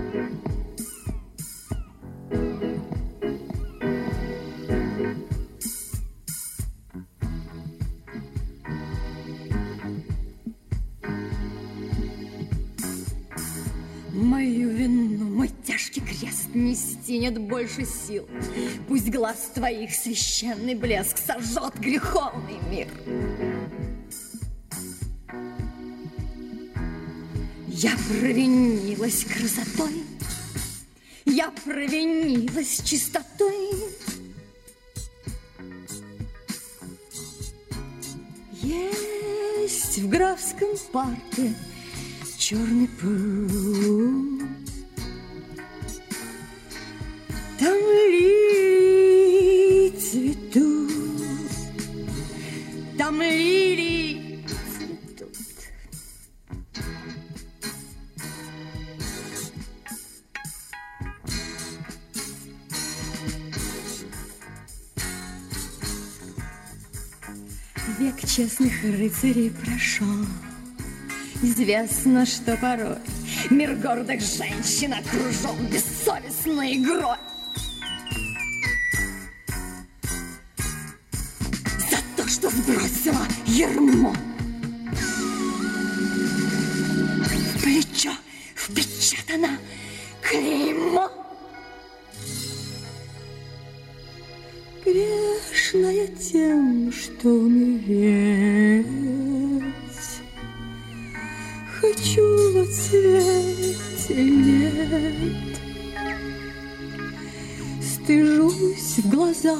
Мою вину, мой тяжкий крест нести нет больше сил. Пусть глаз твоих священный блеск сожжет греховный мир. Я провинилась красотой, я провинилась чистотой. Есть в графском парке черный пруд, там лилии цветут, там лилии цветут. Век честных рыцарей прошел. Известно, что порой мир гордых женщин окружен бессовестной игрой. За то, что сбросила ярмо, в плечо впечатано клеймо. Грешная тем, что умереть хочу во цвете лет. Стыжусь в глаза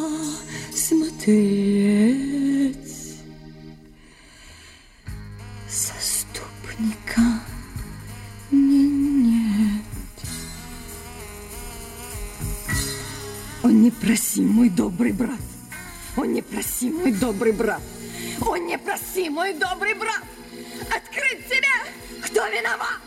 смотреть. Заступника мне нет. О, не проси, мой добрый брат. О, не проси, мой добрый брат. О, не проси, мой добрый брат, открыть тебе, кто виноват.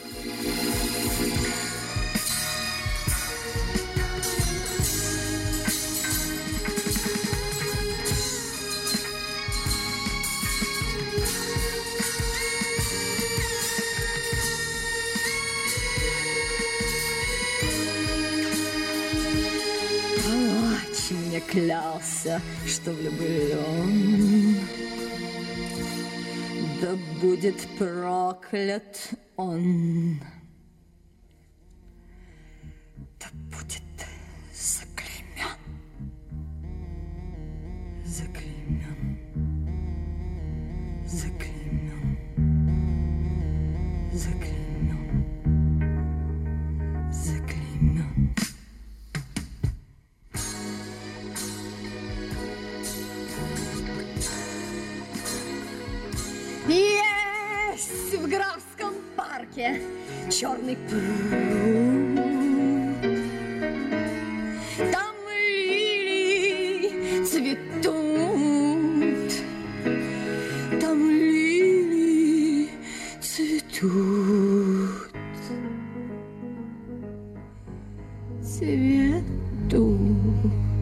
Палач мне клялся, что влюблен. Да будет проклят он, да будет заклеймен, заклеймен, заклеймен, заклеймен, заклеймен. Есть в графском парке черный пруд, там лилии цветут, там лилии цветут, цветут.